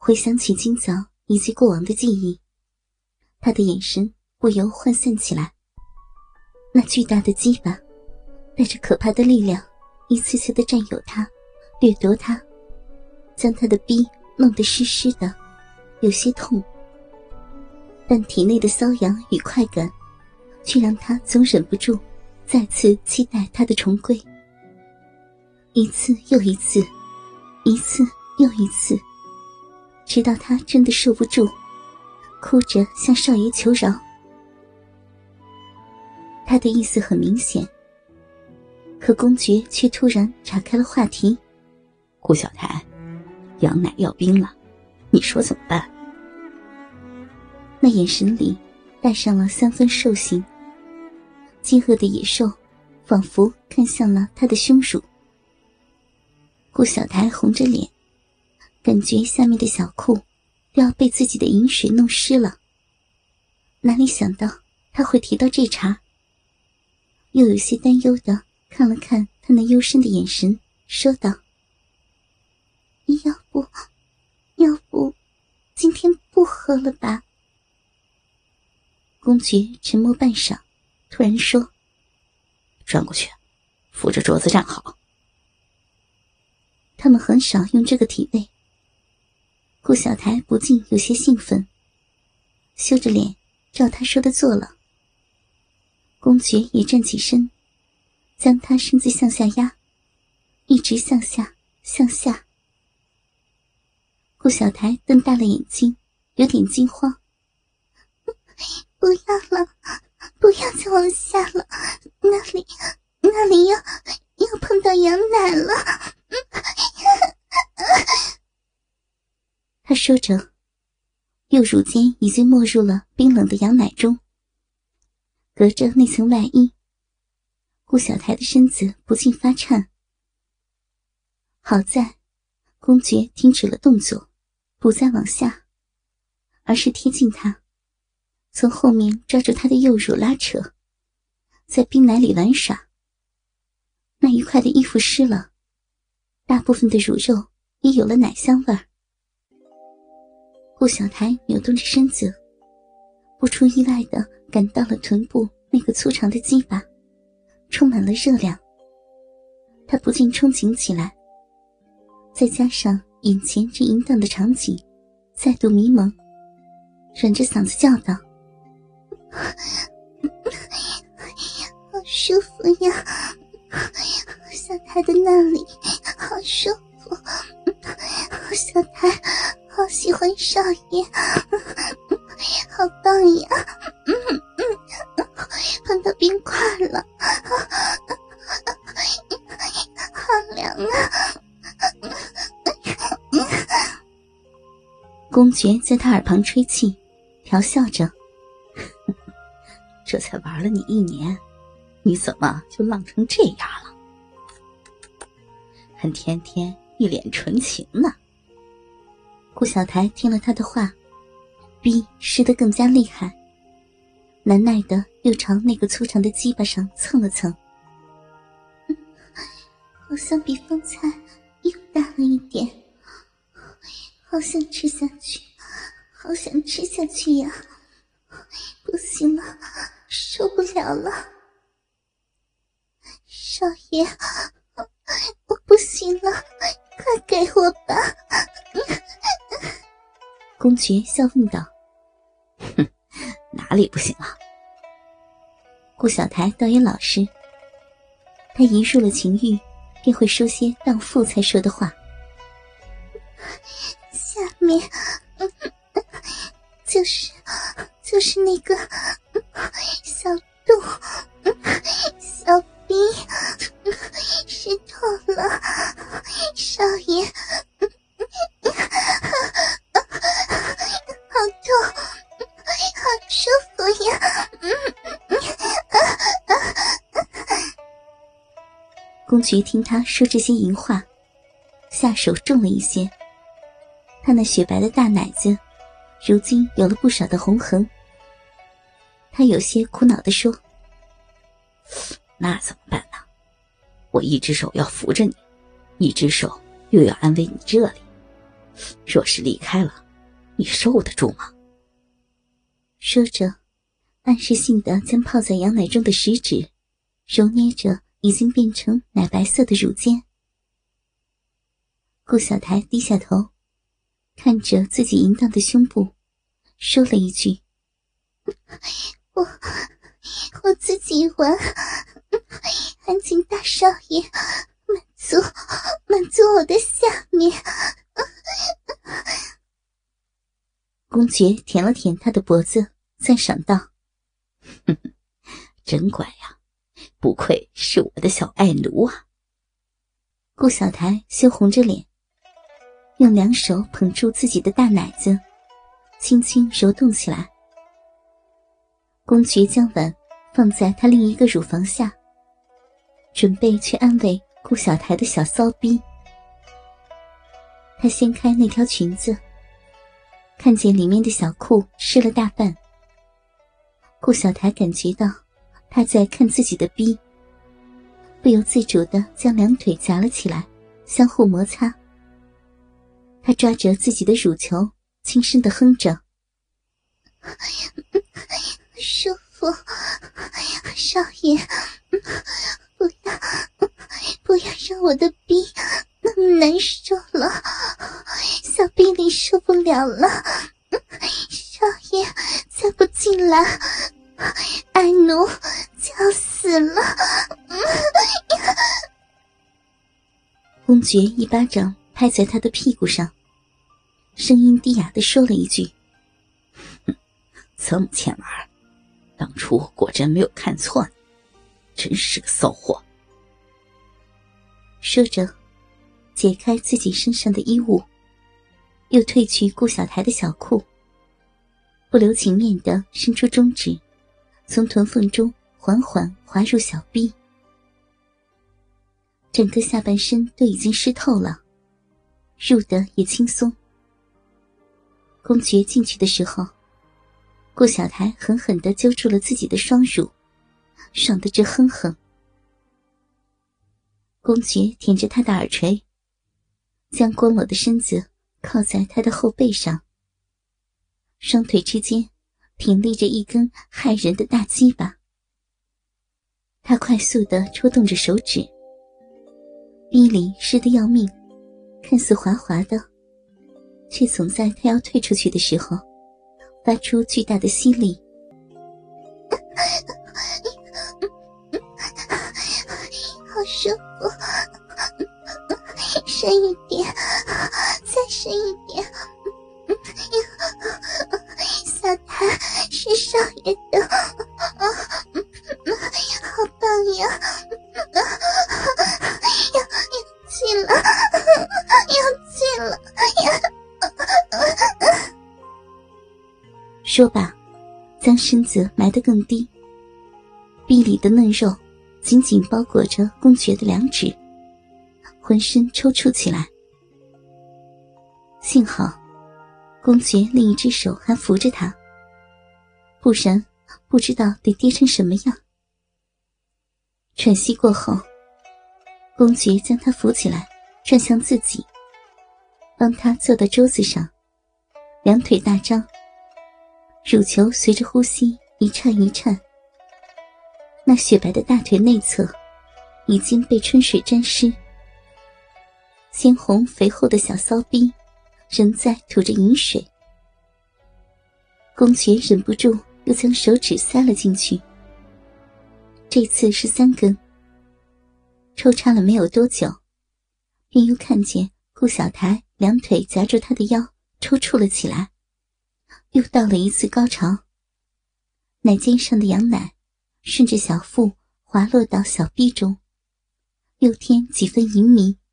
回想起今早以及过往的记忆，他的眼神不由涣散起来。那巨大的鸡巴带着可怕的力量，一次次地占有他，掠夺他，将他的逼弄得湿湿的，有些痛。但体内的瘙痒与快感却让他总忍不住再次期待他的重归。一次又一次，一次又一次，直到他真的受不住，哭着向少爷求饶。他的意思很明显，可公爵却突然岔开了话题。 顾小台，羊奶要冰了，你说怎么办？ 那眼神里带上了3分兽性，饥饿的野兽仿佛看向了他的胸乳。顾小台红着脸，感觉下面的小裤都要被自己的饮水弄湿了。哪里想到他会提到这茬，又有些担忧地看了看他那幽深的眼神，说道：要不今天不喝了吧？公爵沉默半晌，突然说： 转过去，扶着桌子站好。 他们很少用这个体位。顾小台不禁有些兴奋，羞着脸照他说的做了。公爵也站起身，将他身子向下压，一直向下向下。顾小台瞪大了眼睛，有点惊慌：不要了，不要再往下了，那里要碰到羊奶了。他说着，右乳尖已经没入了冰冷的羊奶中。隔着那层外衣，顾小台的身子不禁发颤。好在公爵停止了动作，不再往下，而是贴近他，从后面抓住他的右乳拉扯，在冰奶里玩耍。那愉快的衣服湿了，大部分的乳肉也有了奶香味儿。顾小台扭动着身子，不出意外地感到了臀部那个粗长的鸡巴充满了热量，他不禁憧憬起来。再加上眼前这淫荡的场景再度迷蒙，软着嗓子叫道：好舒服呀，小台的那里好舒服，小台好喜欢少爷，好棒呀，碰到冰块了，好凉啊。公爵在他耳旁吹气，调笑着： 这才玩了你1年，你怎么就浪成这样了？还天天一脸纯情呢。 顾小台听了他的话，逼湿得更加厉害，难耐的又朝那个粗长的鸡巴上蹭了蹭。好像比方才又大了一点，好想吃下去，好想吃下去呀！不行了，受不了了，少爷，我不行了，快给我吧！公爵笑问道： 哼，哪里不行啊？ 顾小台倒也老实，他一入了情欲，便会说些荡妇才说的话。下面就是那个小肚，小逼湿透了，少爷，好痛，好舒服呀！公爵听他说这些淫话，下手重了一些。他那雪白的大奶子如今有了不少的红痕。他有些苦恼地说： 那怎么办呢？我一只手要扶着你，一只手又要安慰你这里， 若是离开了，你受得住吗？ 说着，暗示性地将泡在羊奶中的食指揉捏着已经变成奶白色的乳尖。顾小台低下头，看着自己淫荡的胸部，说了一句：我自己玩，还请大少爷满足我的下面。公爵舔了舔他的脖子，赞赏道： 真乖呀，不愧是我的小爱奴啊。 顾小台羞红着脸，用两手捧住自己的大奶子，轻轻揉动起来。公爵将碗放在他另一个乳房下，准备去安慰顾小台的小骚逼。他掀开那条裙子，看见里面的小裤湿了大半。顾小台感觉到他在看自己的逼，不由自主地将两腿夹了起来，相互摩擦。他抓着自己的乳球，轻声地哼着：舒服，少爷，不要让我的逼那么难受了，小臂里受不了了，少爷再不进来，爱奴就要死了。公爵一巴掌拍在他的屁股上，声音低哑地说了一句： 这么欠玩，当初果真没有看错你，真是个骚货。 说着，解开自己身上的衣物，又褪去顾小台的小裤，不留情面地伸出中指，从臀缝中缓缓滑入小臂。整个下半身都已经湿透了，入得也轻松。公爵进去的时候，顾小台狠狠地揪住了自己的双乳，爽得直哼哼。公爵舔着他的耳垂，将光裸的身子靠在他的后背上，双腿之间挺立着一根骇人的大鸡巴。他快速地抽动着手指，逼里湿得要命，看似滑滑的，却总在他要退出去的时候发出巨大的吸力。好舒服，深一点，再深一点。小台是少爷的，好棒呀！要进了，要进了呀！说罢，将身子埋得更低，臂里的嫩肉紧紧包裹着公爵的两指，浑身抽搐起来。幸好公爵另一只手还扶着他，不然不知道得跌成什么样。喘息过后，公爵将他扶起来，转向自己，帮他坐到桌子上，两腿大张，乳球随着呼吸一颤一颤。那雪白的大腿内侧已经被春水沾湿，鲜红肥厚的小骚逼仍在吐着饮水。公爵忍不住又将手指塞了进去，这次是3根。抽插了没有多久，便又看见顾小台两腿夹住他的腰，抽搐了起来，又到了一次高潮。奶尖上的羊奶顺着小腹滑落到小臂中，又添几分淫迷。